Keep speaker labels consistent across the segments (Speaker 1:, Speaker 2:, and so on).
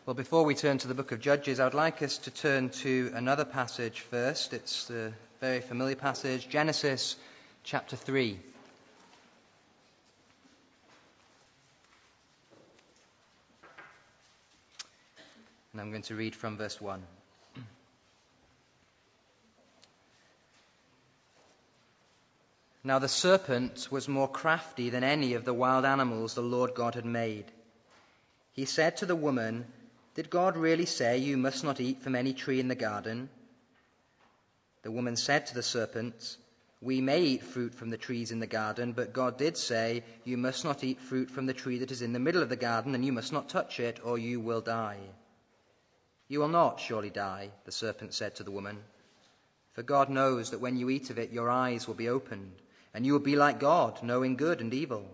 Speaker 1: Well, before we turn to the book of Judges, I would like us to turn to another passage first. It's the very familiar passage, Genesis chapter 3. And I'm going to read from verse 1. Now the serpent was more crafty than any of the wild animals the Lord God had made. He said to the woman, "Did God really say you must not eat from any tree in the garden?" The woman said to the serpent, "We may eat fruit from the trees in the garden, but God did say, 'You must not eat fruit from the tree that is in the middle of the garden, and you must not touch it, or you will die.'" "You will not surely die," the serpent said to the woman, "for God knows that when you eat of it, your eyes will be opened, and you will be like God, knowing good and evil."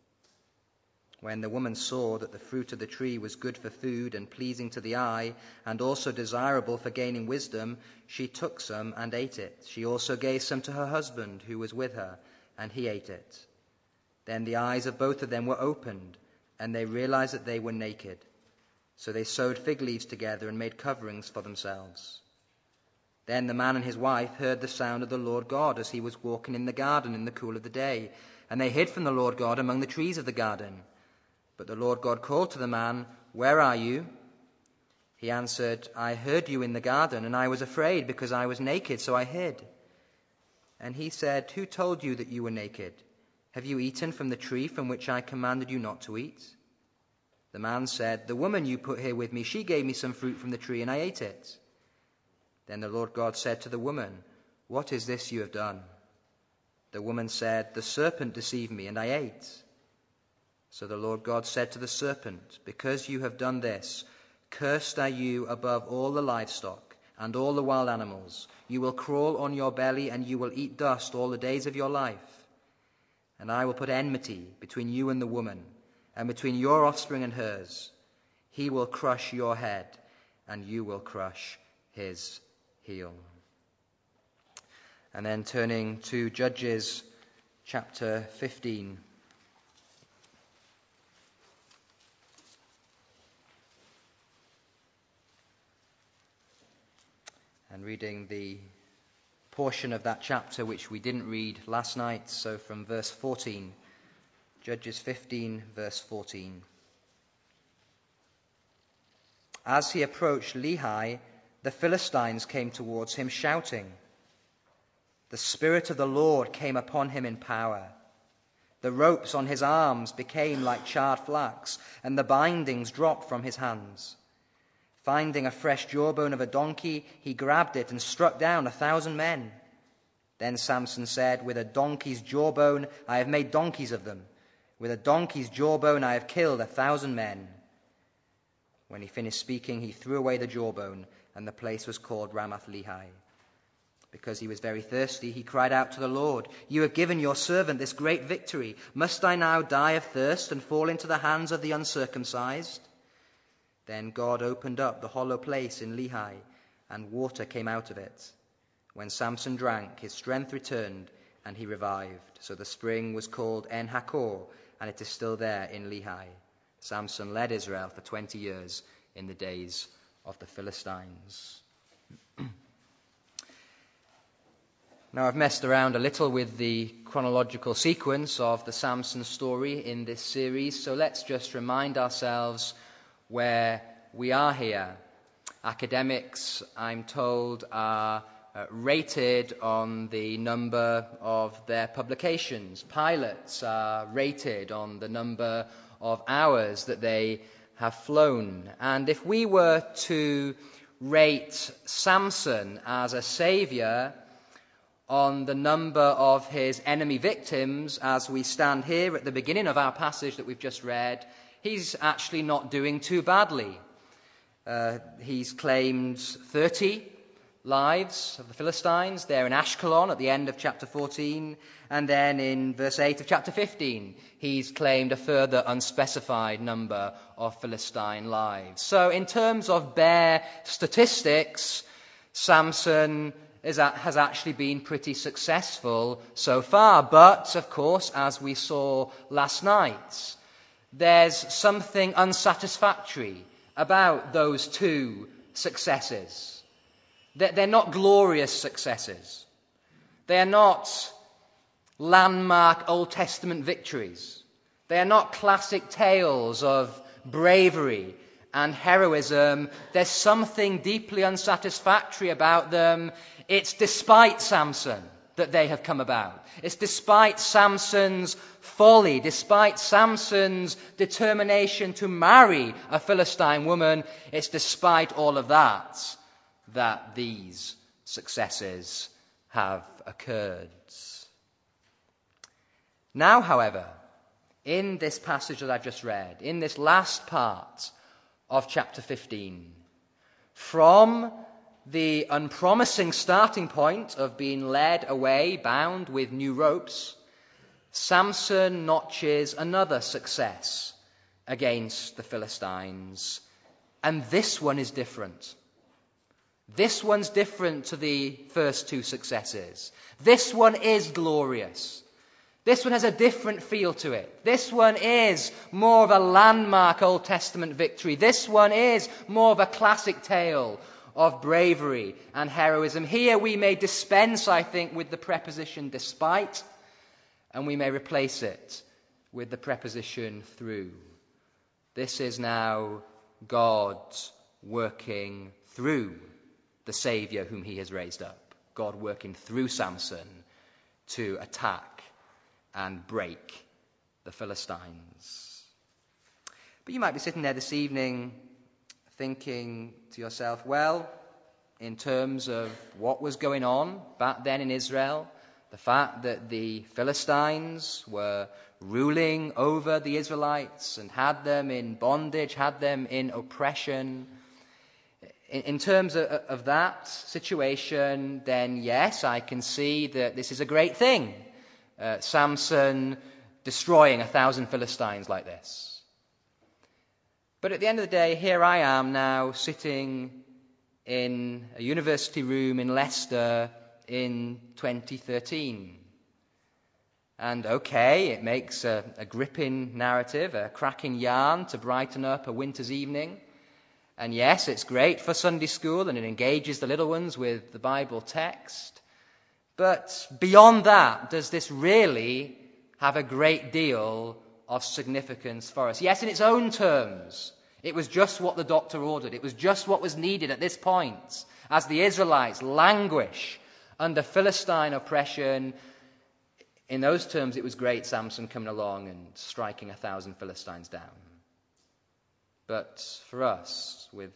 Speaker 1: When the woman saw that the fruit of the tree was good for food and pleasing to the eye, and also desirable for gaining wisdom, she took some and ate it. She also gave some to her husband who was with her, and he ate it. Then the eyes of both of them were opened, and they realized that they were naked. So they sewed fig leaves together and made coverings for themselves. Then the man and his wife heard the sound of the Lord God as he was walking in the garden in the cool of the day, and they hid from the Lord God among the trees of the garden. But the Lord God called to the man, "Where are you?" He answered, "I heard you in the garden, and I was afraid because I was naked, so I hid." And he said, "Who told you that you were naked? Have you eaten from the tree from which I commanded you not to eat?" The man said, "The woman you put here with me, she gave me some fruit from the tree, and I ate it." Then the Lord God said to the woman, "What is this you have done?" The woman said, "The serpent deceived me, and I ate." So the Lord God said to the serpent, "Because you have done this, cursed are you above all the livestock and all the wild animals. You will crawl on your belly, and you will eat dust all the days of your life. And I will put enmity between you and the woman, and between your offspring and hers. He will crush your head, and you will crush his heel." And then turning to Judges chapter 15. And reading the portion of that chapter which we didn't read last night, so from verse 14. Judges 15, verse 14. As he approached Lehi, the Philistines came towards him shouting. The Spirit of the Lord came upon him in power. The ropes on his arms became like charred flax, and the bindings dropped from his hands. Finding a fresh jawbone of a donkey, he grabbed it and struck down 1,000 men. Then Samson said, "With a donkey's jawbone I have made donkeys of them. With a donkey's jawbone I have killed 1,000 men." When he finished speaking, he threw away the jawbone, and the place was called Ramath-Lehi. Because he was very thirsty, he cried out to the Lord, "You have given your servant this great victory. Must I now die of thirst and fall into the hands of the uncircumcised?" Then God opened up the hollow place in Lehi, and water came out of it. When Samson drank, his strength returned, and he revived. So the spring was called En-Hakkore, and it is still there in Lehi. Samson led Israel for 20 years in the days of the Philistines. Now, I've messed around a little with the chronological sequence of the Samson story in this series, so let's just remind ourselves where we are here. Academics, I'm told, are rated on the number of their publications. Pilots are rated on the number of hours that they have flown. And if we were to rate Samson as a savior on the number of his enemy victims as we stand here at the beginning of our passage that we've just read, he's actually not doing too badly. He's claimed 30 lives of the Philistines there in Ashkelon at the end of chapter 14, and then in verse 8 of chapter 15 he's claimed a further unspecified number of Philistine lives. So in terms of bare statistics, Samson has actually been pretty successful so far. But, of course, as we saw last night, there's something unsatisfactory about those two successes. They're not glorious successes. They are not landmark Old Testament victories. They are not classic tales of bravery and heroism. There's something deeply unsatisfactory about them. It's despite Samson that they have come about. It's despite Samson's folly, despite Samson's determination to marry a Philistine woman. It's despite all of that these successes have occurred. Now, however, in this passage that I've just read, in this last part of chapter 15, from the unpromising starting point of being led away, bound with new ropes, Samson notches another success against the Philistines. And this one is different. This one's different to the first two successes. This one is glorious. This one has a different feel to it. This one is more of a landmark Old Testament victory. This one is more of a classic tale of bravery and heroism. Here we may dispense, I think, with the preposition despite, and we may replace it with the preposition through. This is now God working through the Saviour whom he has raised up. God working through Samson to attack and break the Philistines. But you might be sitting there this evening thinking to yourself, well, in terms of what was going on back then in Israel, the fact that the Philistines were ruling over the Israelites and had them in bondage, had them in oppression, in terms of that situation, then yes, I can see that this is a great thing. Samson destroying 1,000 Philistines like this. But at the end of the day, here I am now sitting in a university room in Leicester in 2013. And okay, it makes a gripping narrative, a cracking yarn to brighten up a winter's evening. And yes, it's great for Sunday school and it engages the little ones with the Bible text. But beyond that, does this really have a great deal of significance for us? Yes, in its own terms. It was just what the doctor ordered. It was just what was needed at this point. As the Israelites languish under Philistine oppression, in those terms, it was great Samson coming along and striking 1,000 Philistines down. But for us, in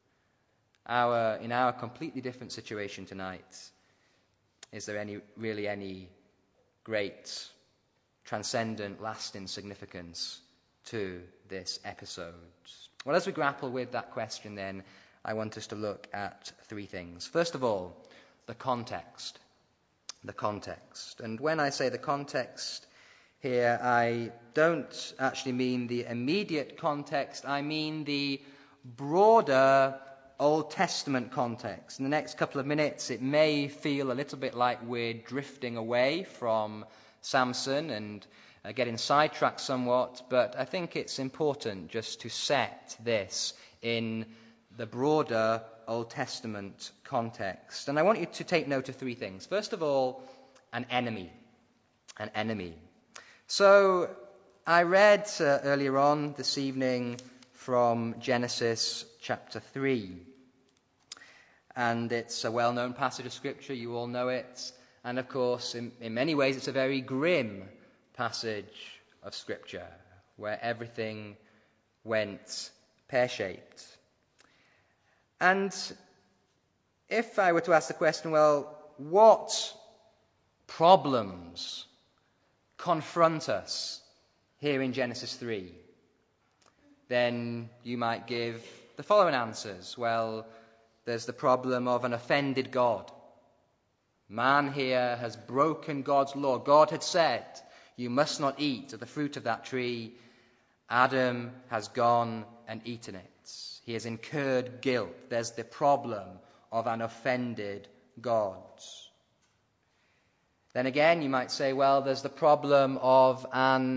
Speaker 1: our completely different situation tonight, is there really any great, transcendent, lasting significance to this episode? Well, as we grapple with that question then, I want us to look at three things. First of all, the context. The context. And when I say the context here, I don't actually mean the immediate context. I mean the broader Old Testament context. In the next couple of minutes, it may feel a little bit like we're drifting away from Samson and getting sidetracked somewhat, but I think it's important just to set this in the broader Old Testament context. And I want you to take note of three things. First of all, an enemy. An enemy. So I read earlier on this evening from Genesis chapter 3. And it's a well-known passage of Scripture. You all know it. And of course, in many ways, it's a very grim passage of Scripture where everything went pear-shaped. And if I were to ask the question, well, what problems confront us here in Genesis 3? Then you might give the following answers. Well, there's the problem of an offended God. Man here has broken God's law. God had said, you must not eat of the fruit of that tree. Adam has gone and eaten it. He has incurred guilt. There's the problem of an offended God. Then again, you might say, well, there's the problem of an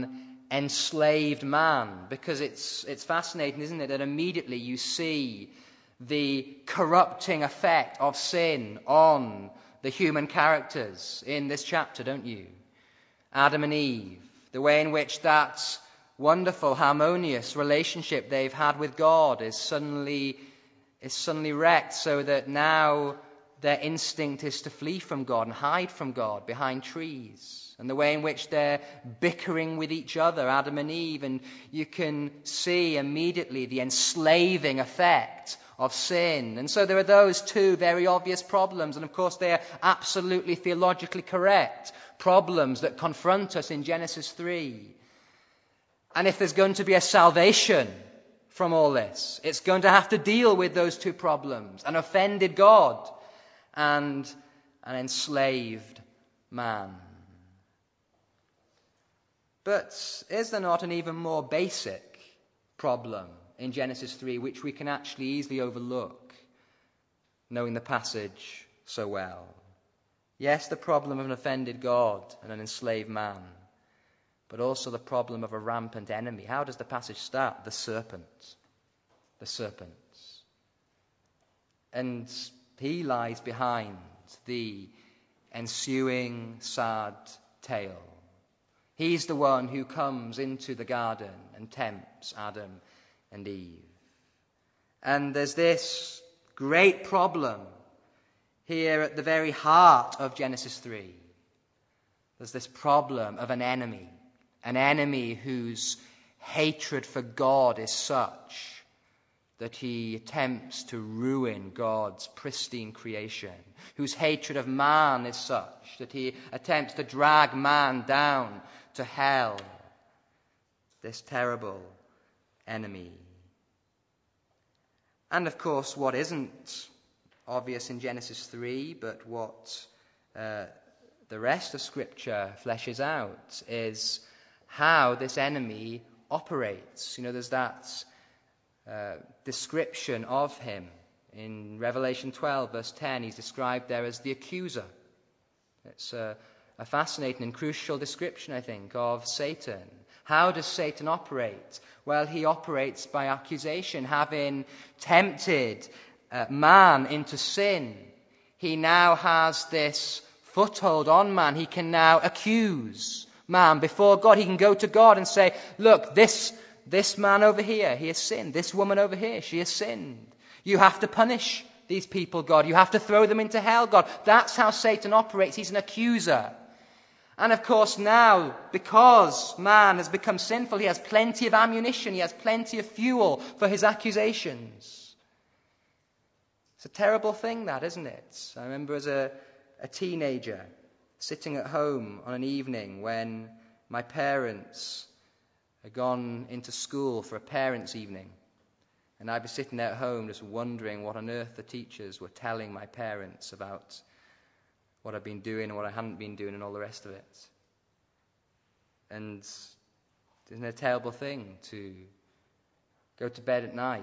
Speaker 1: enslaved man, because it's fascinating, isn't it, that immediately you see the corrupting effect of sin on the human characters in this chapter, don't you? Adam and Eve, the way in which that wonderful, harmonious relationship they've had with God is suddenly wrecked, so that now their instinct is to flee from God and hide from God behind trees. And the way in which they're bickering with each other, Adam and Eve, and you can see immediately the enslaving effect of sin. And so there are those two very obvious problems, and of course they are absolutely theologically correct problems that confront us in Genesis 3. And if there's going to be a salvation from all this, it's going to have to deal with those two problems: an offended God and an enslaved man. But is there not an even more basic problem in Genesis 3 which we can actually easily overlook, knowing the passage so well? Yes, the problem of an offended God and an enslaved man, but also the problem of a rampant enemy. How does the passage start? The serpent. The serpent. And he lies behind the ensuing sad tale. He's the one who comes into the garden and tempts Adam and Eve. And there's this great problem here at the very heart of Genesis 3. There's this problem of an enemy whose hatred for God is such that he attempts to ruin God's pristine creation, whose hatred of man is such that he attempts to drag man down to hell. This terrible enemy. And of course, what isn't obvious in Genesis 3, but what the rest of Scripture fleshes out, is how this enemy operates. You know, there's that description of him in Revelation 12, verse 10. He's described there as the accuser. It's a fascinating and crucial description, I think, of Satan. How does Satan operate? Well, he operates by accusation. Having tempted man into sin, he now has this foothold on man. He can now accuse man before God. He can go to God and say, look, this man over here, he has sinned. This woman over here, she has sinned. You have to punish these people, God. You have to throw them into hell, God. That's how Satan operates. He's an accuser. And of course now, because man has become sinful, he has plenty of ammunition. He has plenty of fuel for his accusations. It's a terrible thing, that, isn't it? I remember as a teenager sitting at home on an evening when my parents had gone into school for a parents' evening. And I'd be sitting there at home just wondering what on earth the teachers were telling my parents about what I'd been doing and what I hadn't been doing and all the rest of it. And isn't it a terrible thing to go to bed at night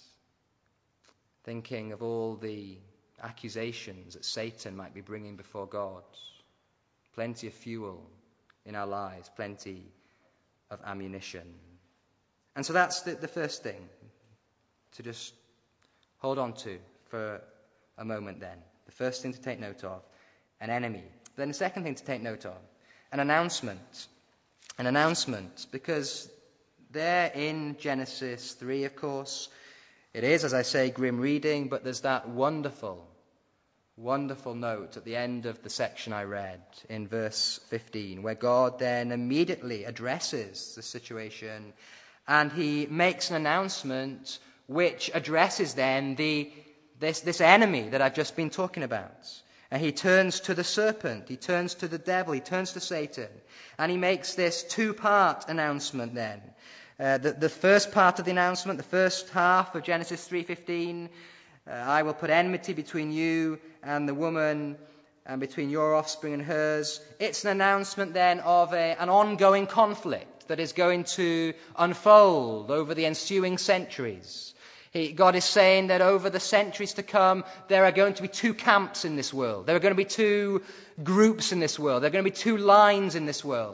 Speaker 1: thinking of all the accusations that Satan might be bringing before God? Plenty of fuel in our lives, plenty of ammunition. And so that's the first thing to just hold on to for a moment then. The first thing to take note of, an enemy. Then the second thing to take note of, an announcement. An announcement, because there in Genesis 3, of course, it is, as I say, grim reading, but there's that wonderful note at the end of the section I read in verse 15, where God then immediately addresses the situation and he makes an announcement which addresses then this enemy that I've just been talking about. And he turns to the serpent, he turns to the devil, he turns to Satan, and he makes this two-part announcement then. The first part of the announcement, the first half of Genesis 3:15, I will put enmity between you and the woman, and between your offspring and hers. It's an announcement then of an ongoing conflict that is going to unfold over the ensuing centuries. God is saying that over the centuries to come, there are going to be two camps in this world. There are going to be two groups in this world. There are going to be two lines in this world.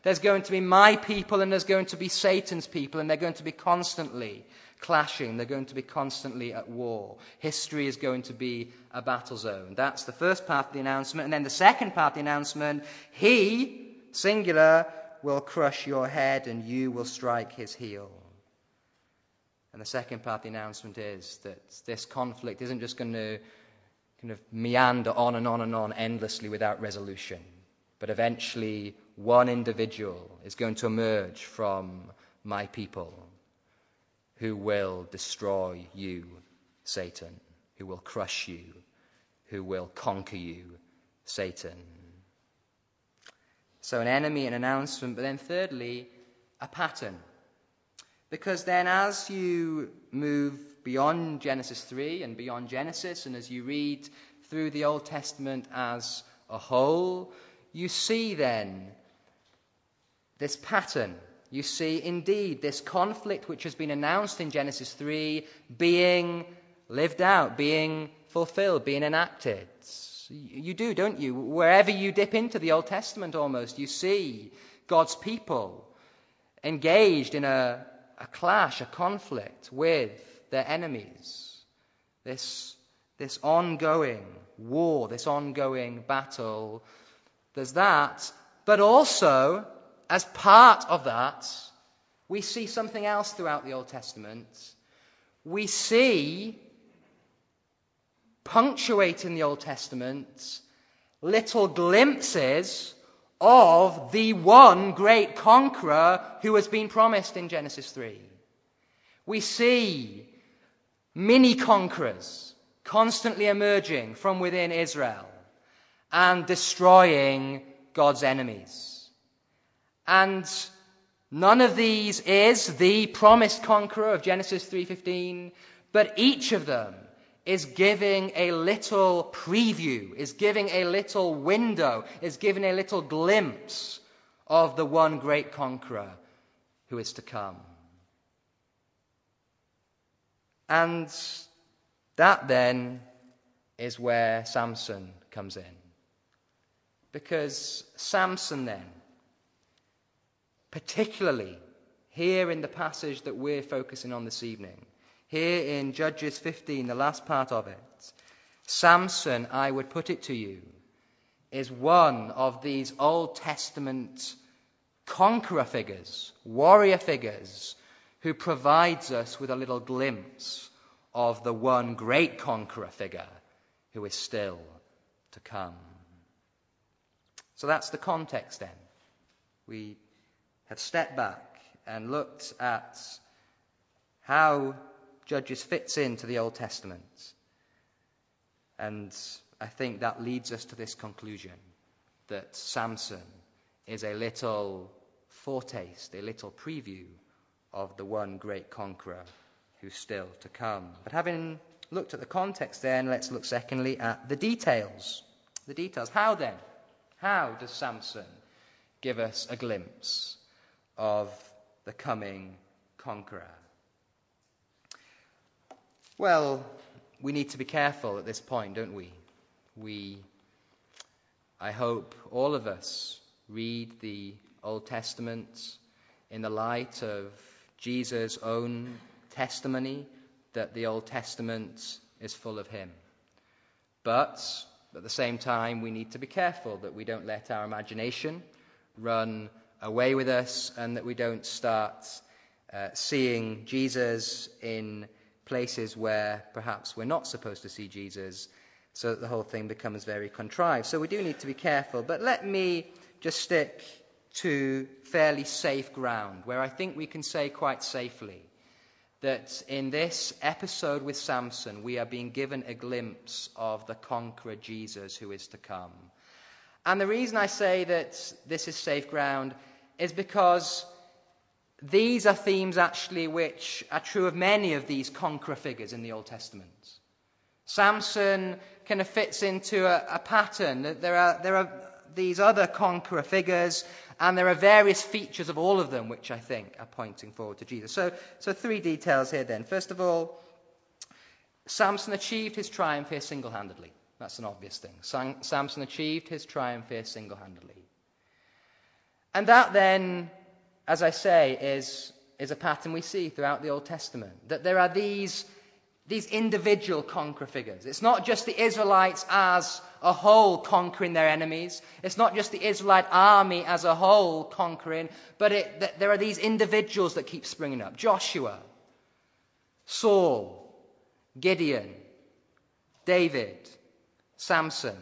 Speaker 1: There's going to be my people and there's going to be Satan's people, and they're going to be constantly clashing. They're going to be constantly at war. History is going to be a battle zone. That's the first part of the announcement. And then the second part of the announcement, he, singular, will crush your head and you will strike his heel. And the second part of the announcement is that this conflict isn't just going to kind of meander on and on and on endlessly without resolution, but eventually one individual is going to emerge from my people who will destroy you, Satan, who will crush you, who will conquer you, Satan. So an enemy, an announcement, but then thirdly, a pattern. Because then as you move beyond Genesis 3 and beyond Genesis, and as you read through the Old Testament as a whole, you see then this pattern. You see indeed this conflict which has been announced in Genesis 3 being lived out, being fulfilled, being enacted. You do, don't you? Wherever you dip into the Old Testament almost, you see God's people engaged in a clash, a conflict with their enemies. This ongoing war, this ongoing battle. There's that. But also, as part of that, we see something else throughout the Old Testament. We see, punctuating the Old Testament, little glimpses of the one great conqueror who has been promised in Genesis 3. We see mini conquerors constantly emerging from within Israel and destroying God's enemies. And none of these is the promised conqueror of Genesis 3:15, but each of them is giving a little preview, is giving a little window, is giving a little glimpse of the one great conqueror who is to come. And that then is where Samson comes in. Because Samson then, particularly here in the passage that we're focusing on this evening, here in Judges 15, the last part of it, Samson, I would put it to you, is one of these Old Testament conqueror figures, warrior figures, who provides us with a little glimpse of the one great conqueror figure who is still to come. So that's the context then. We have stepped back and looked at how Judges fits into the Old Testament. And I think that leads us to this conclusion, that Samson is a little foretaste, a little preview of the one great conqueror who's still to come. But having looked at the context then, let's look secondly at the details. The details. How then? How does Samson give us a glimpse of the coming conqueror? Well, we need to be careful at this point, don't we? I hope all of us read the Old Testament in the light of Jesus' own testimony that the Old Testament is full of him. But at the same time, we need to be careful that we don't let our imagination run away with us and that we don't start seeing Jesus in places where perhaps we're not supposed to see Jesus, so that the whole thing becomes very contrived. So we do need to be careful. But let me just stick to fairly safe ground, where I think we can say quite safely that in this episode with Samson, we are being given a glimpse of the conqueror Jesus who is to come. And the reason I say that this is safe ground is because these are themes actually which are true of many of these conqueror figures in the Old Testament. Samson kind of fits into a pattern. There are these other conqueror figures, and there are various features of all of them which I think are pointing forward to Jesus. So three details here then. First of all, Samson achieved his triumph here single-handedly. That's an obvious thing. Samson achieved his triumph here single-handedly. And that then, as I say, is a pattern we see throughout the Old Testament. That there are these individual conqueror figures. It's not just the Israelites as a whole conquering their enemies. It's not just the Israelite army as a whole conquering, but there are these individuals that keep springing up. Joshua, Saul, Gideon, David, Samson.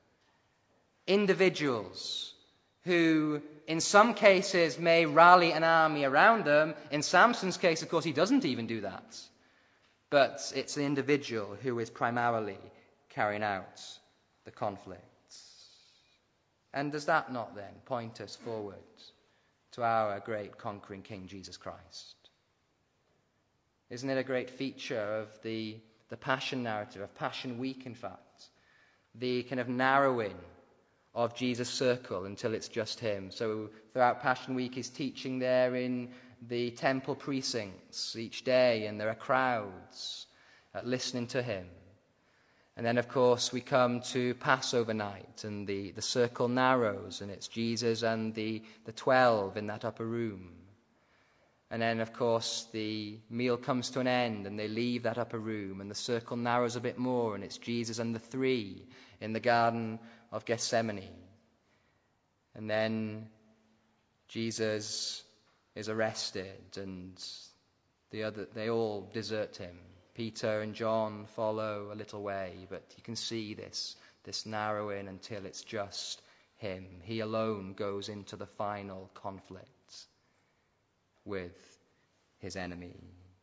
Speaker 1: Individuals who, in some cases, may rally an army around them. In Samson's case, of course, he doesn't even do that. But it's the individual who is primarily carrying out the conflicts. And does that not then point us forward to our great conquering King, Jesus Christ? Isn't it a great feature of the Passion narrative, of Passion Week, in fact? The kind of narrowing of Jesus' circle until it's just him. So throughout Passion Week, he's teaching there in the temple precincts each day, and there are crowds listening to him. And then, of course, we come to Passover night, and the circle narrows, and it's Jesus and the 12 in that upper room. And then, of course, the meal comes to an end, and they leave that upper room, and the circle narrows a bit more, and it's Jesus and the 3 in the Garden of Gethsemane. And then Jesus is arrested, and they all desert him. Peter and John follow a little way, but you can see this narrowing until it's just him. He alone goes into the final conflict with his enemy.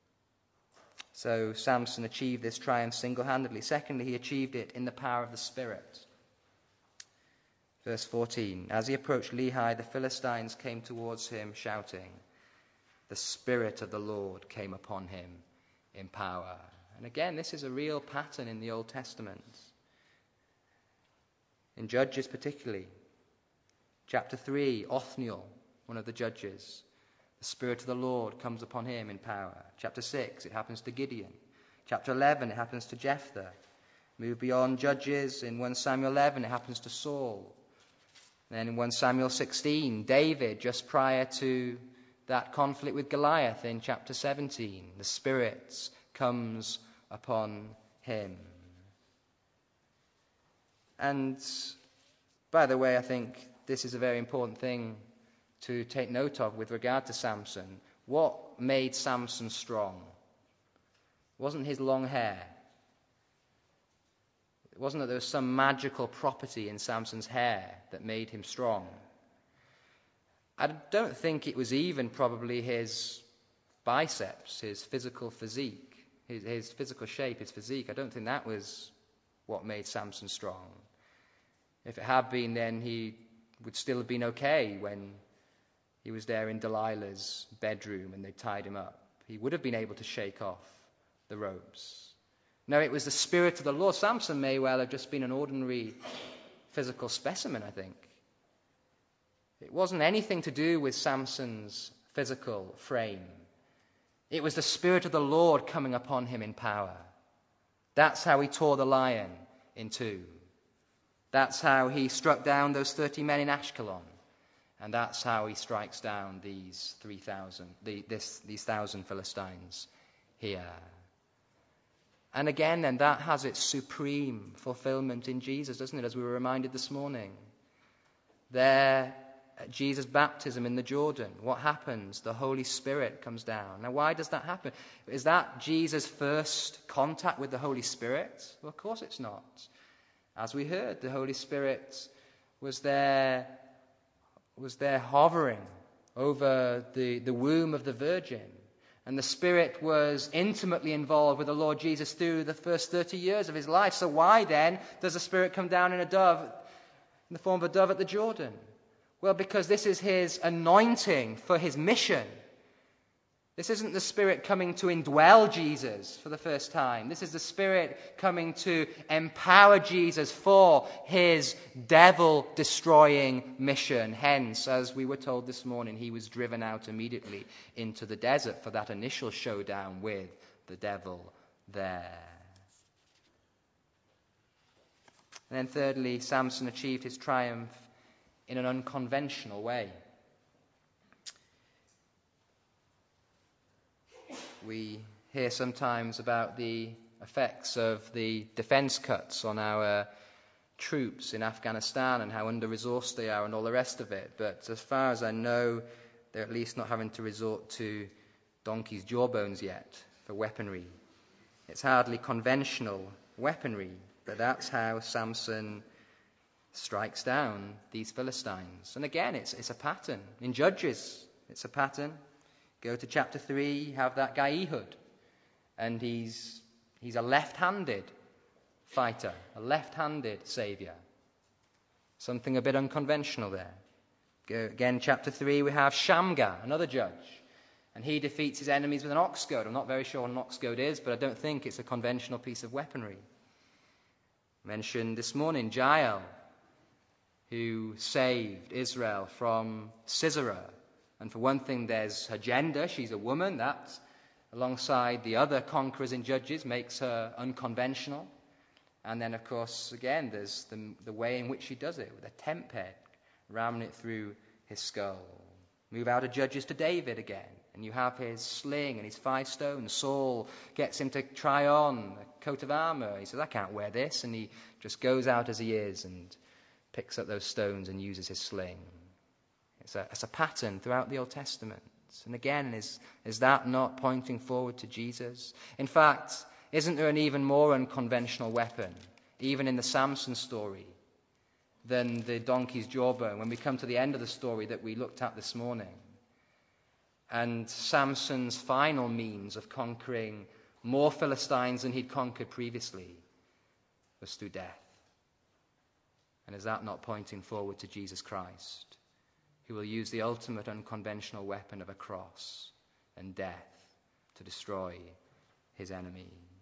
Speaker 1: So Samson achieved this triumph single-handedly. Secondly, he achieved it in the power of the Spirit. Verse 14, as he approached Lehi, the Philistines came towards him, shouting. The Spirit of the Lord came upon him in power. And again, this is a real pattern in the Old Testament. In Judges particularly. Chapter 3, Othniel, one of the judges. The Spirit of the Lord comes upon him in power. Chapter 6, it happens to Gideon. Chapter 11, it happens to Jephthah. Move beyond Judges, in 1 Samuel 11, it happens to Saul. Then in 1 Samuel 16, David, just prior to that conflict with Goliath in chapter 17, the Spirit comes upon him. And by the way, I think this is a very important thing to take note of with regard to Samson. What made Samson strong? It wasn't his long hair. It wasn't that there was some magical property in Samson's hair that made him strong. I don't think it was even probably his biceps, his physical physique, his physical shape, his physique. I don't think that was what made Samson strong. If it had been, then he would still have been okay when he was there in Delilah's bedroom and they tied him up. He would have been able to shake off the ropes. No, it was the Spirit of the Lord. Samson may well have just been an ordinary physical specimen, I think. It wasn't anything to do with Samson's physical frame. It was the Spirit of the Lord coming upon him in power. That's how he tore the lion in two. That's how he struck down those 30 men in Ashkelon. And that's how he strikes down these 1,000 Philistines here. And again, then, that has its supreme fulfillment in Jesus, doesn't it, as we were reminded this morning. There, at Jesus' baptism in the Jordan, what happens? The Holy Spirit comes down. Now, why does that happen? Is that Jesus' first contact with the Holy Spirit? Well, of course it's not. As we heard, the Holy Spirit was there hovering over the womb of the Virgin. And the Spirit was intimately involved with the Lord Jesus through the first 30 years of his life. So why then does the Spirit come down in the form of a dove at the Jordan? Well, because this is his anointing for his mission. This isn't the Spirit coming to indwell Jesus for the first time. This is the Spirit coming to empower Jesus for his devil-destroying mission. Hence, as we were told this morning, he was driven out immediately into the desert for that initial showdown with the devil there. And then thirdly, Samson achieved his triumph in an unconventional way. we hear sometimes about the effects of the defense cuts on our troops in Afghanistan and how under-resourced they are and all the rest of it. But as far as I know, they're at least not having to resort to donkey's jawbones yet for weaponry. It's hardly conventional weaponry, but that's how Samson strikes down these Philistines. And again, it's a pattern. In Judges, it's a pattern. Go to chapter 3, you have that guy Ehud, and he's a left-handed fighter, a left-handed savior. Something a bit unconventional there. Go again, chapter 3, we have Shamgar, another judge, and he defeats his enemies with an ox goad. I'm not very sure what an ox goad is, but I don't think it's a conventional piece of weaponry. Mentioned this morning, Jael, who saved Israel from Sisera. And for one thing, there's her gender. She's a woman. That, alongside the other conquerors in Judges, makes her unconventional. And then, of course, again, there's the way in which she does it, with a tent peg, ramming it through his skull. Move out of Judges to David again, and you have his sling and his 5 stones. Saul gets him to try on a coat of armor. He says, I can't wear this. And he just goes out as he is and picks up those stones and uses his sling. It's a pattern throughout the Old Testament. And again, is that not pointing forward to Jesus? In fact, isn't there an even more unconventional weapon, even in the Samson story, than the donkey's jawbone, when we come to the end of the story that we looked at this morning? And Samson's final means of conquering more Philistines than he'd conquered previously was through death. And is that not pointing forward to Jesus Christ, who will use the ultimate unconventional weapon of a cross and death to destroy his enemy?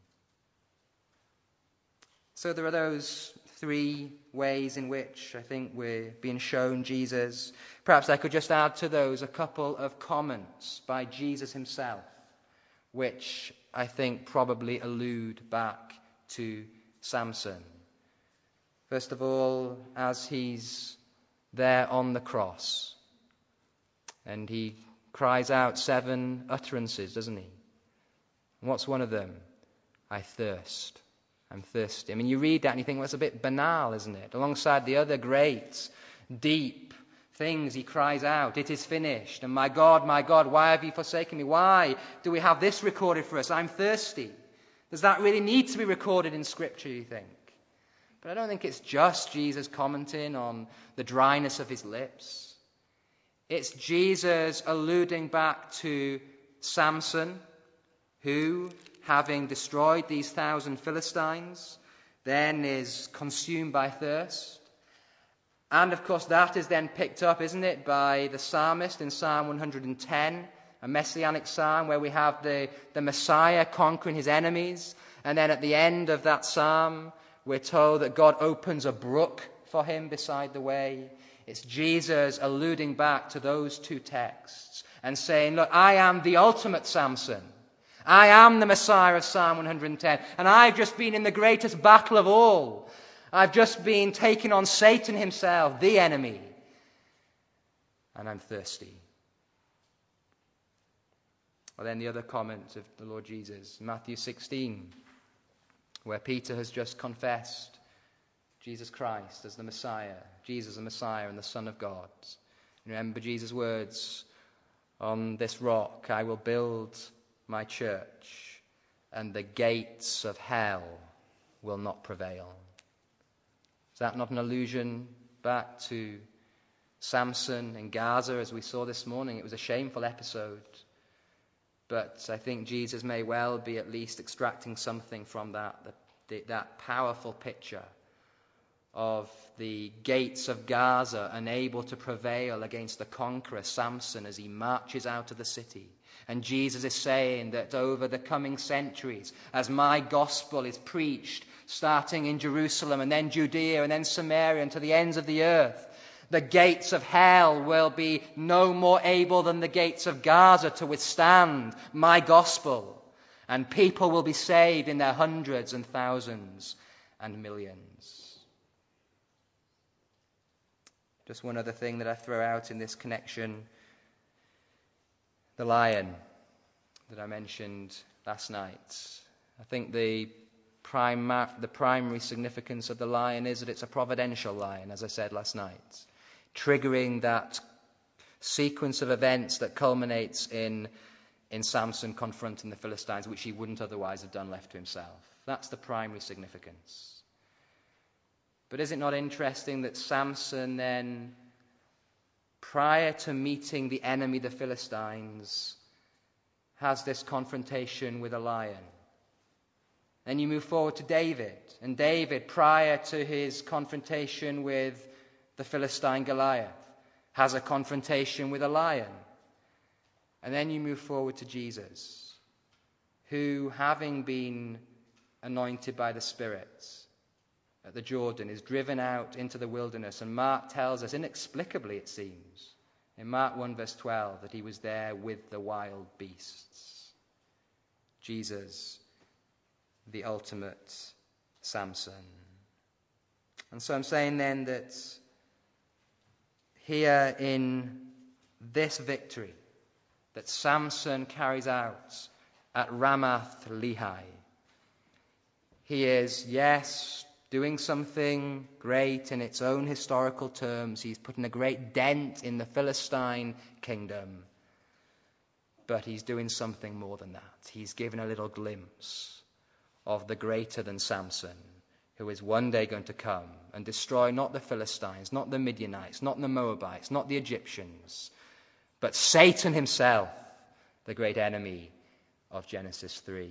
Speaker 1: So there are those 3 ways in which I think we're being shown Jesus. Perhaps I could just add to those a couple of comments by Jesus himself, which I think probably allude back to Samson. First of all, as he's there on the cross, and he cries out 7 utterances, doesn't he? And what's one of them? I thirst. I'm thirsty. I mean, you read that and you think, well, it's a bit banal, isn't it? Alongside the other great, deep things he cries out, it is finished. And my God, why have you forsaken me? Why do we have this recorded for us? I'm thirsty. Does that really need to be recorded in Scripture, you think? But I don't think it's just Jesus commenting on the dryness of his lips. It's Jesus alluding back to Samson, who, having destroyed these 1,000 Philistines, then is consumed by thirst. And of course that is then picked up, isn't it, by the psalmist in Psalm 110, a messianic psalm where we have the Messiah conquering his enemies. And then at the end of that psalm, we're told that God opens a brook for him beside the way. It's Jesus alluding back to those 2 texts and saying, look, I am the ultimate Samson. I am the Messiah of Psalm 110, and I've just been in the greatest battle of all. I've just been taking on Satan himself, the enemy, and I'm thirsty. Well, then the other comment of the Lord Jesus, Matthew 16, where Peter has just confessed Jesus Christ as the Messiah, Jesus the Messiah and the Son of God. Remember Jesus' words, on this rock I will build my church, and the gates of hell will not prevail. Is that not an allusion back to Samson in Gaza, as we saw this morning? It was a shameful episode, but I think Jesus may well be at least extracting something from that powerful picture of the gates of Gaza unable to prevail against the conqueror Samson as he marches out of the city. And Jesus is saying that over the coming centuries, as my gospel is preached, starting in Jerusalem and then Judea and then Samaria and to the ends of the earth, the gates of hell will be no more able than the gates of Gaza to withstand my gospel. And people will be saved in their hundreds and thousands and millions. Just one other thing that I throw out in this connection. The lion. that I mentioned last night. I think the primary significance of the lion is that it's a providential lion, as I said last night, triggering that sequence of events that culminates in Samson confronting the Philistines, which he wouldn't otherwise have done left to himself. That's the primary significance. But is it not interesting that Samson then, prior to meeting the enemy, the Philistines, has this confrontation with a lion? Then you move forward to David, and David, prior to his confrontation with the Philistine Goliath, has a confrontation with a lion. And then you move forward to Jesus, who, having been anointed by the Spirit at the Jordan, is driven out into the wilderness. And Mark tells us, inexplicably it seems, in Mark 1 verse 12, that he was there with the wild beasts. Jesus, the ultimate Samson. And so I'm saying then that here in this victory that Samson carries out at Ramath Lehi, he is, yes, doing something great in its own historical terms. He's putting a great dent in the Philistine kingdom. But he's doing something more than that. He's given a little glimpse of the greater than Samson, who is one day going to come and destroy not the Philistines, not the Midianites, not the Moabites, not the Egyptians, but Satan himself, the great enemy of Genesis 3.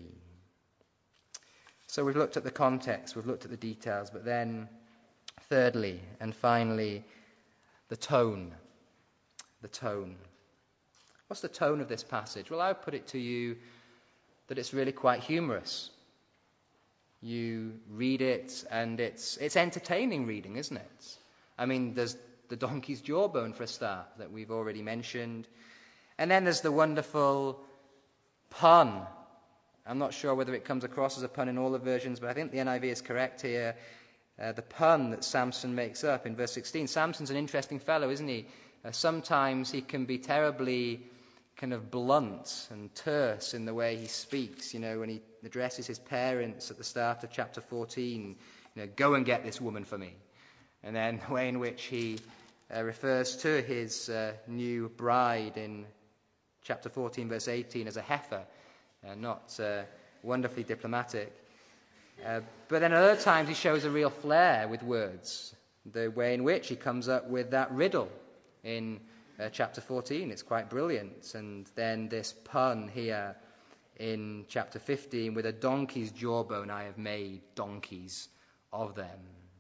Speaker 1: So we've looked at the context, we've looked at the details, but then thirdly and finally, the tone. The tone. What's the tone of this passage? Well, I would put it to you that it's really quite humorous. You read it and it's entertaining reading, isn't it? I mean, there's the donkey's jawbone for a start that we've already mentioned. And then there's the wonderful pun. I'm not sure whether it comes across as a pun in all the versions, but I think the NIV is correct here. The pun that Samson makes up in verse 16. Samson's an interesting fellow, isn't he? Sometimes he can be terribly kind of blunt and terse in the way he speaks. You know, when he addresses his parents at the start of chapter 14, go and get this woman for me. And then the way in which he refers to his new bride in chapter 14, verse 18, as a heifer. Not wonderfully diplomatic. But then at other times he shows a real flair with words. The way in which he comes up with that riddle in chapter 14, it's quite brilliant. And then this pun here in chapter 15, with a donkey's jawbone I have made donkeys of them.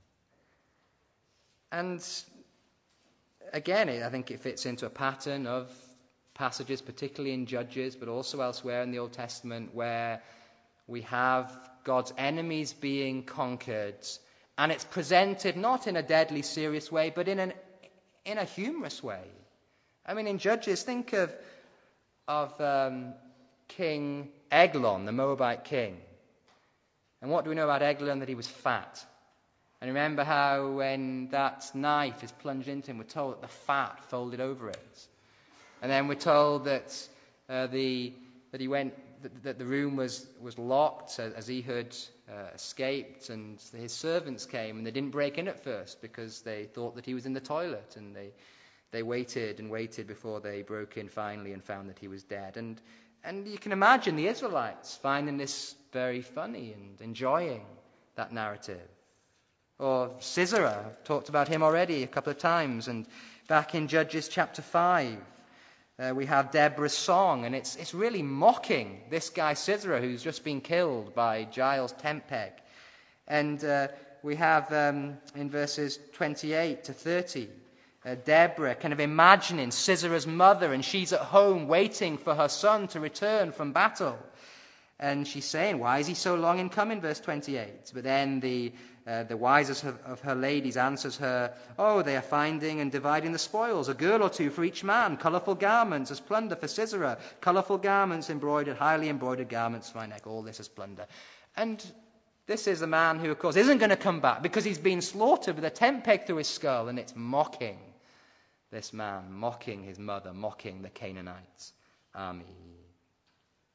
Speaker 1: And again, I think it fits into a pattern of passages, particularly in Judges, but also elsewhere in the Old Testament, where we have God's enemies being conquered, and it's presented not in a deadly serious way, but in a humorous way. I mean, in Judges, think of King Eglon, the Moabite king. And what do we know about Eglon? That he was fat. And remember how when that knife is plunged into him, we're told that the fat folded over it. And then we're told that the room was locked as Ehud escaped, and his servants came, and they didn't break in at first because they thought that he was in the toilet, and they waited and waited before they broke in finally and found that he was dead. And you can imagine the Israelites finding this very funny and enjoying that narrative. Or Sisera, I've talked about him already a couple of times, and back in Judges chapter 5. We have Deborah's song, and it's really mocking this guy Sisera, who's just been killed by Giles tent peg. And we have in verses 28 to 30, Deborah kind of imagining Sisera's mother, and she's at home waiting for her son to return from battle. And she's saying, why is he so long in coming, verse 28? But then the wisest of her ladies answers her, oh, they are finding and dividing the spoils, a girl or two for each man, colourful garments as plunder for Sisera, colourful garments embroidered, highly embroidered garments for my neck, all this as plunder. And this is a man who, of course, isn't going to come back because he's been slaughtered with a tent peg through his skull, and it's mocking this man, mocking his mother, mocking the Canaanite army.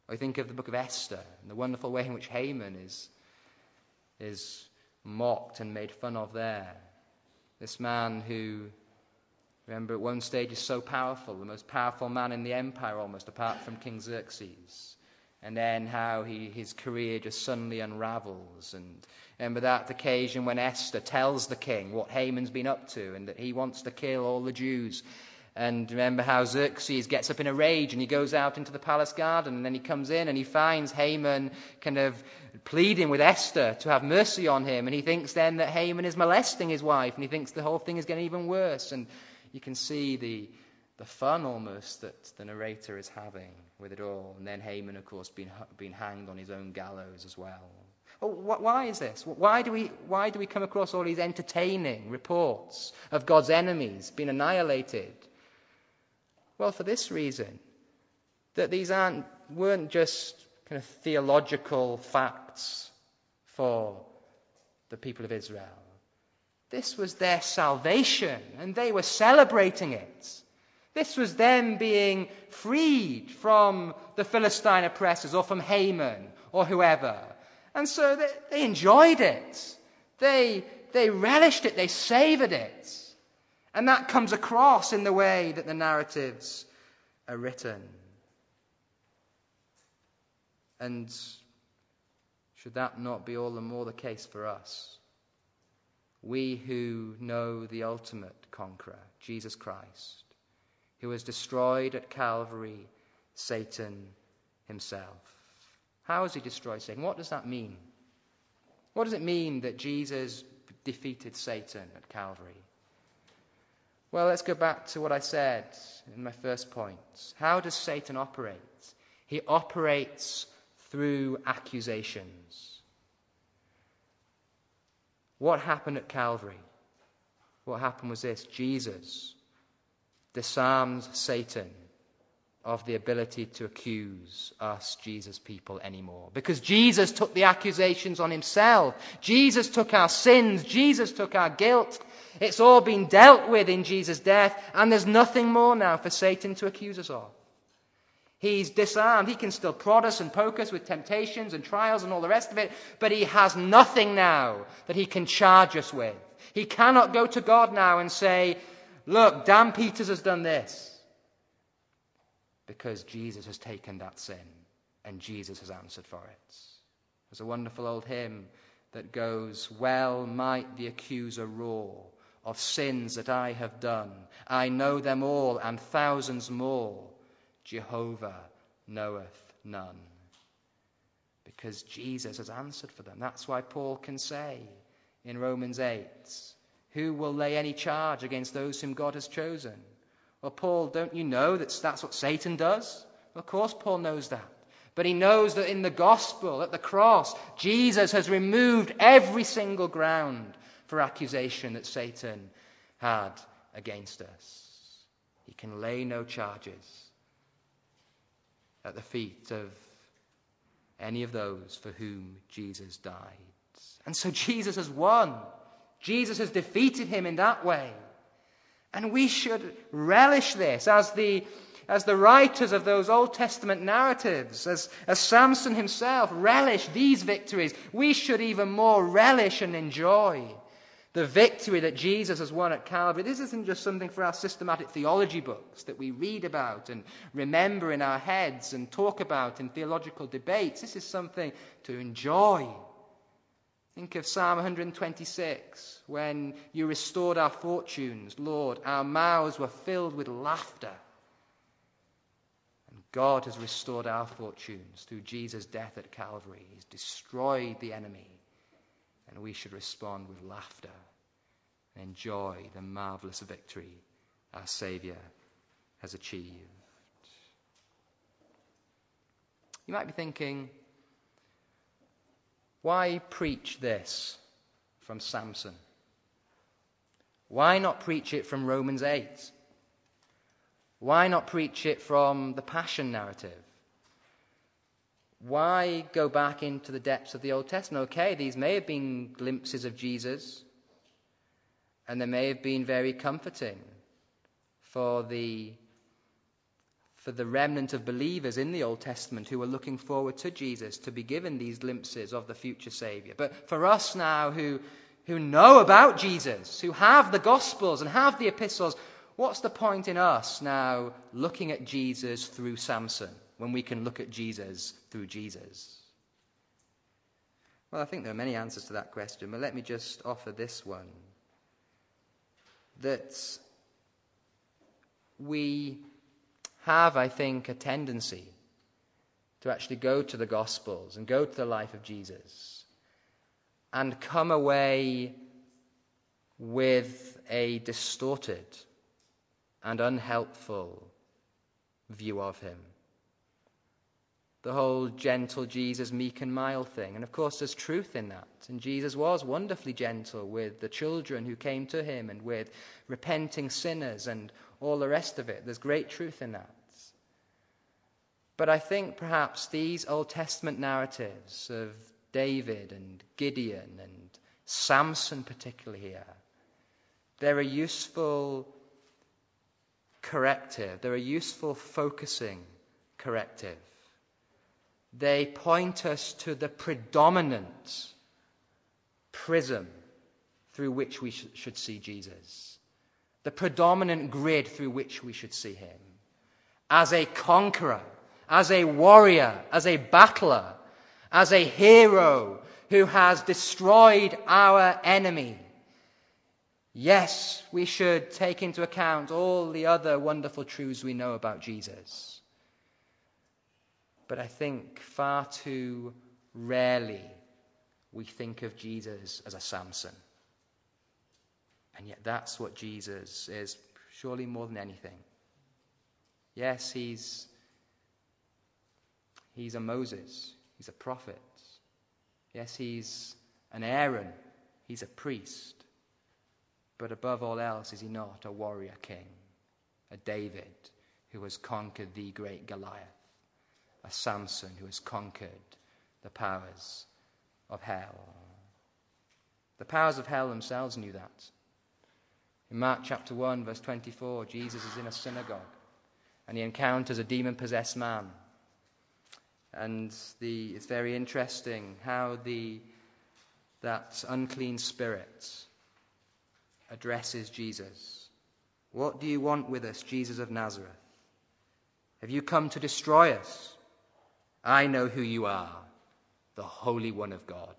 Speaker 1: Or you think of the book of Esther and the wonderful way in which Haman is mocked and made fun of there. This man who, remember, at one stage is so powerful, the most powerful man in the empire almost, apart from King Xerxes. And then how his career just suddenly unravels. And remember that occasion when Esther tells the king what Haman's been up to and that he wants to kill all the Jews. And remember how Xerxes gets up in a rage and he goes out into the palace garden, and then he comes in and he finds Haman kind of pleading with Esther to have mercy on him. And he thinks then that Haman is molesting his wife, and he thinks the whole thing is getting even worse. And you can see the fun almost that the narrator is having with it all. And then Haman, of course, being hanged on his own gallows as well. Well, why is this? Why do we come across all these entertaining reports of God's enemies being annihilated? Well, for this reason, that these weren't just kind of theological facts for the people of Israel. This was their salvation, and they were celebrating it. This was them being freed from the Philistine oppressors or from Haman or whoever. And so they enjoyed it. They relished it. They savored it. And that comes across in the way that the narratives are written. And should that not be all the more the case for us? We who know the ultimate conqueror, Jesus Christ, who has destroyed at Calvary Satan himself. How has he destroyed Satan? What does that mean? What does it mean that Jesus defeated Satan at Calvary? Well, let's go back to what I said in my first point. How does Satan operate? He operates through accusations. What happened at Calvary? What happened was this: Jesus disarmed Satan of the ability to accuse us, Jesus people, anymore. Because Jesus took the accusations on himself. Jesus took our sins. Jesus took our guilt. It's all been dealt with in Jesus' death, and there's nothing more now for Satan to accuse us of. He's disarmed. He can still prod us and poke us with temptations and trials and all the rest of it, but he has nothing now that he can charge us with. He cannot go to God now and say, look, Dan Peters has done this. Because Jesus has taken that sin and Jesus has answered for it. There's a wonderful old hymn that goes, well might the accuser roar of sins that I have done. I know them all and thousands more. Jehovah knoweth none. Because Jesus has answered for them. That's why Paul can say in Romans 8, who will lay any charge against those whom God has chosen? Well, Paul, don't you know that's what Satan does? Of course Paul knows that. But he knows that in the gospel, at the cross, Jesus has removed every single ground for accusation that Satan had against us. He can lay no charges at the feet of any of those for whom Jesus died. And so Jesus has won. Jesus has defeated him in that way. And we should relish this as the writers of those Old Testament narratives, as Samson himself relished these victories. We should even more relish and enjoy the victory that Jesus has won at Calvary. This isn't just something for our systematic theology books that we read about and remember in our heads and talk about in theological debates. This is something to enjoy. Think of Psalm 126, when you restored our fortunes, Lord, our mouths were filled with laughter. And God has restored our fortunes through Jesus' death at Calvary. He's destroyed the enemy, and we should respond with laughter and enjoy the marvelous victory our Saviour has achieved. You might be thinking, why preach this from Samson? Why not preach it from Romans 8? Why not preach it from the Passion narrative? Why go back into the depths of the Old Testament? Okay, these may have been glimpses of Jesus, and they may have been very comforting for the for the remnant of believers in the Old Testament who were looking forward to Jesus to be given these glimpses of the future Savior. But for us now who know about Jesus, who have the Gospels and have the epistles, what's the point in us now looking at Jesus through Samson when we can look at Jesus through Jesus? Well, I think there are many answers to that question, but let me just offer this one. That we have, I think, a tendency to actually go to the Gospels and go to the life of Jesus and come away with a distorted and unhelpful view of him. The whole gentle Jesus, meek and mild thing. And of course there's truth in that. And Jesus was wonderfully gentle with the children who came to him and with repenting sinners and all the rest of it. There's great truth in that. But I think perhaps these Old Testament narratives of David and Gideon and Samson particularly here, they're a useful corrective. They're a useful focusing corrective. They point us to the predominant prism through which we should see Jesus. The predominant grid through which we should see him. As a conqueror, as a warrior, as a battler, as a hero who has destroyed our enemy. Yes, we should take into account all the other wonderful truths we know about Jesus. But I think far too rarely we think of Jesus as a Samson. And yet that's what Jesus is, surely more than anything. Yes, he's a Moses. He's a prophet. Yes, he's an Aaron. He's a priest. But above all else, is he not a warrior king? A David who has conquered the great Goliath. A Samson who has conquered the powers of hell. The powers of hell themselves knew that. In Mark chapter 1, verse 24, Jesus is in a synagogue and he encounters a demon-possessed man. And it's very interesting how that unclean spirit addresses Jesus. What do you want with us, Jesus of Nazareth? Have you come to destroy us? I know who you are, the Holy One of God.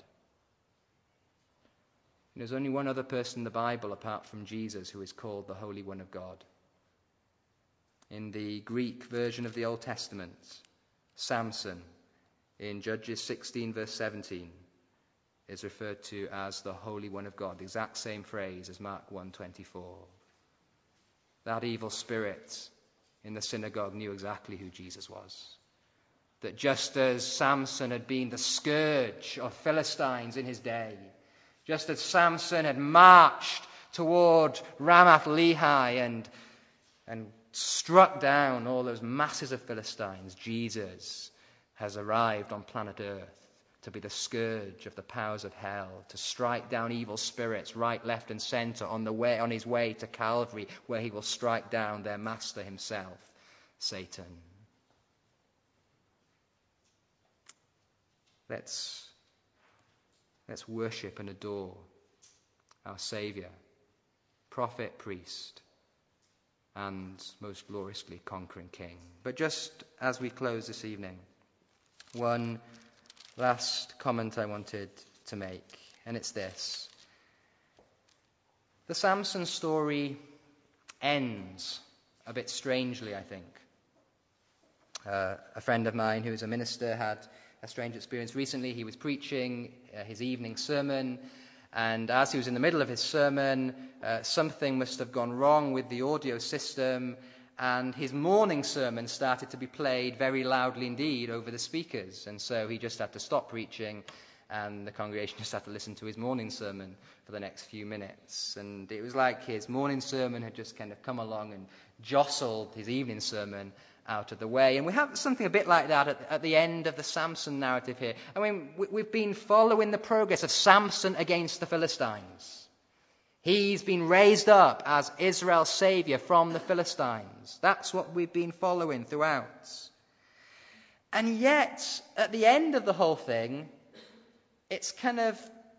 Speaker 1: And there's only one other person in the Bible apart from Jesus who is called the Holy One of God. In the Greek version of the Old Testament, Samson, in Judges 16 verse 17, is referred to as the Holy One of God, the exact same phrase as Mark 1:24. That evil spirit in the synagogue knew exactly who Jesus was. That just as Samson had been the scourge of Philistines in his day, just as Samson had marched toward Ramath Lehi and struck down all those masses of Philistines, Jesus has arrived on planet Earth to be the scourge of the powers of hell, to strike down evil spirits right, left, and center on his way to Calvary, where he will strike down their master himself, Satan. Let's worship and adore our Saviour, prophet, priest, and most gloriously conquering King. But just as we close this evening, one last comment I wanted to make, and it's this. The Samson story ends a bit strangely, I think. A friend of mine who is a minister had a strange experience recently. He was preaching his evening sermon, and as he was in the middle of his sermon, something must have gone wrong with the audio system, and his morning sermon started to be played very loudly indeed over the speakers. And so he just had to stop preaching, and the congregation just had to listen to his morning sermon for the next few minutes. And it was like his morning sermon had just kind of come along and jostled his evening sermon out of the way. And we have something a bit like that at the end of the Samson narrative here. I mean, we've been following the progress of Samson against the Philistines. He's been raised up as Israel's Savior from the Philistines. That's what we've been following throughout. And yet, at the end of the whole thing, it's kind of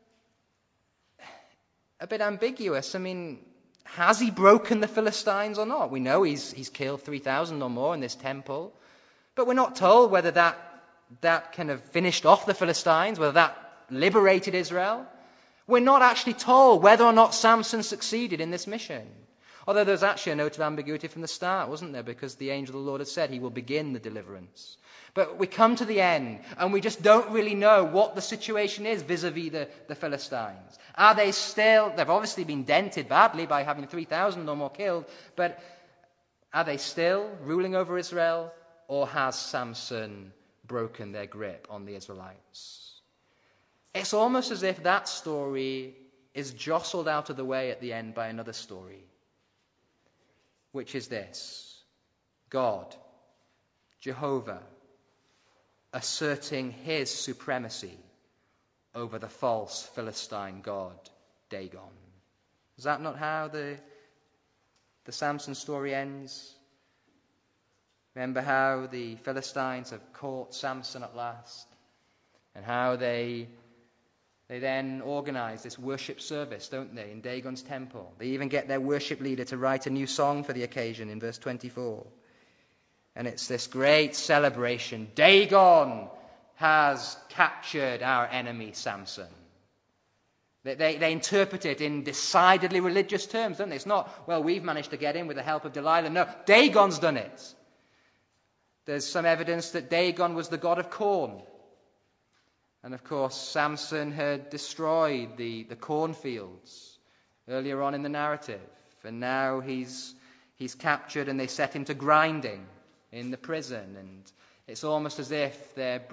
Speaker 1: a bit ambiguous. I mean, has he broken the Philistines or not? We know he's killed 3,000 or more in this temple. But we're not told whether that kind of finished off the Philistines, whether that liberated Israel. We're not actually told whether or not Samson succeeded in this mission. Although there's actually a note of ambiguity from the start, wasn't there? Because the angel of the Lord had said he will begin the deliverance. But we come to the end, and we just don't really know what the situation is vis-a-vis the Philistines. Are they still, they've obviously been dented badly by having 3,000 or more killed, but are they still ruling over Israel, or has Samson broken their grip on the Israelites? It's almost as if that story is jostled out of the way at the end by another story, which is this: God, Jehovah, asserting his supremacy over the false Philistine god Dagon. Is that not how the Samson story ends? Remember how the Philistines have caught Samson at last, and how they then organize this worship service, don't they, in Dagon's temple. They even get their worship leader to write a new song for the occasion in verse 24. And it's this great celebration. Dagon has captured our enemy Samson. They interpret it in decidedly religious terms, don't they? It's not, well, we've managed to get him with the help of Delilah. No, Dagon's done it. There's some evidence that Dagon was the god of corn. And of course, Samson had destroyed the cornfields earlier on in the narrative. And now he's captured, and they set him to grinding in the prison. And it's almost as if they're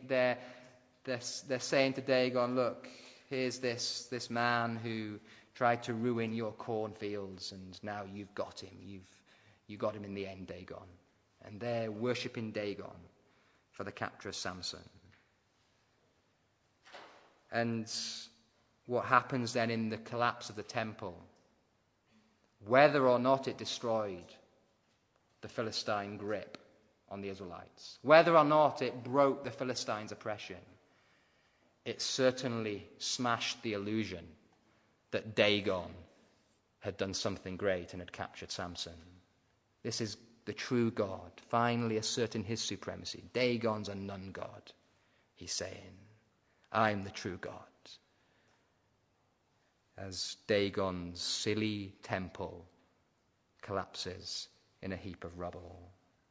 Speaker 1: saying to Dagon, look, here's this man who tried to ruin your cornfields, and now you've got him. You got him in the end, Dagon. And they're worshipping Dagon for the capture of Samson. And what happens then in the collapse of the temple, whether or not it destroyed the Philistine grip on the Israelites, whether or not it broke the Philistines' oppression, it certainly smashed the illusion that Dagon had done something great and had captured Samson. This is the true God, finally asserting his supremacy. Dagon's a nun god, he's saying. I'm the true God. As Dagon's silly temple collapses in a heap of rubble.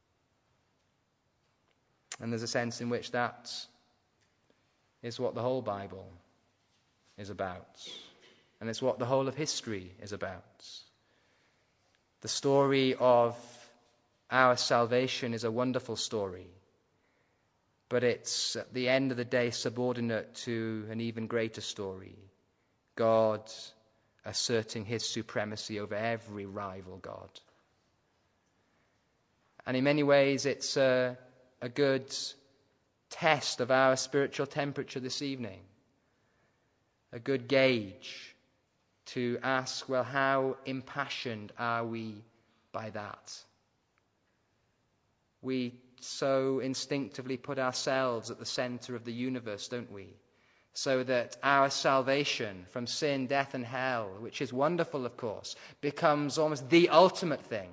Speaker 1: And there's a sense in which that is what the whole Bible is about. And it's what the whole of history is about. The story of our salvation is a wonderful story. But it's, at the end of the day, subordinate to an even greater story. God asserting his supremacy over every rival god. And in many ways, it's a good test of our spiritual temperature this evening. A good gauge to ask, well, how impassioned are we by that? We so instinctively put ourselves at the center of the universe, don't we? So that our salvation from sin, death, and hell, which is wonderful, of course, becomes almost the ultimate thing.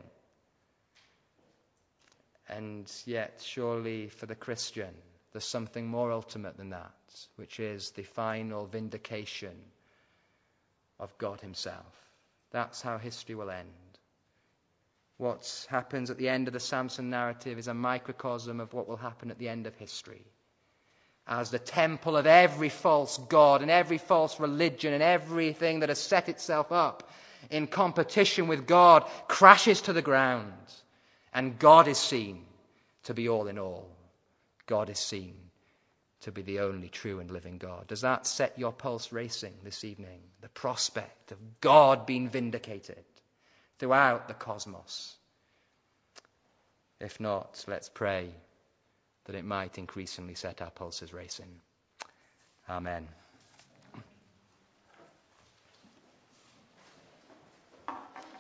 Speaker 1: And yet, surely for the Christian, there's something more ultimate than that, which is the final vindication of God himself. That's how history will end. What happens at the end of the Samson narrative is a microcosm of what will happen at the end of history. As the temple of every false god and every false religion and everything that has set itself up in competition with God crashes to the ground, and God is seen to be all in all. God is seen to be the only true and living God. Does that set your pulse racing this evening? The prospect of God being vindicated throughout the cosmos. If not, let's pray that it might increasingly set our pulses racing. Amen.